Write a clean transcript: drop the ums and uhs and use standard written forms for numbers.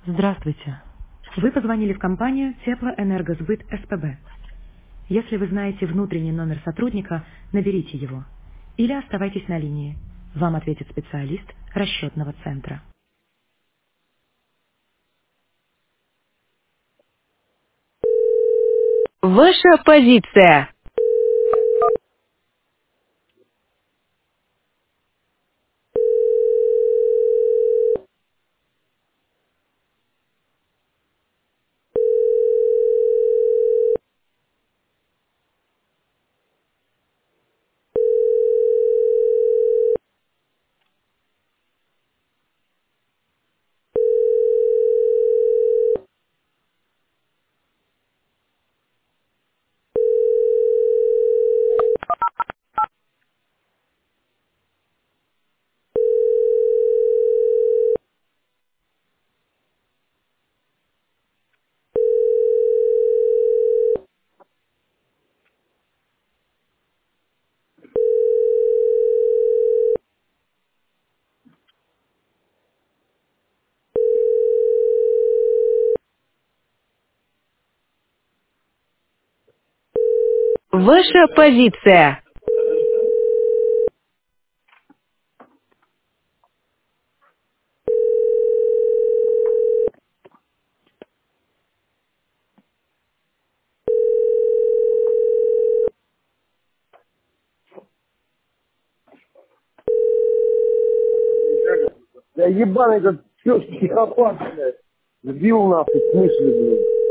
Здравствуйте. Вы позвонили в компанию Теплоэнергосбыт СПБ. Если вы знаете внутренний номер сотрудника, наберите его. Или оставайтесь на линии. Вам ответит специалист расчетного центра. Ваша позиция. Ваша позиция. Да ебаный этот пес психопат, блядь. Сбил нахуй, в смысле, блядь.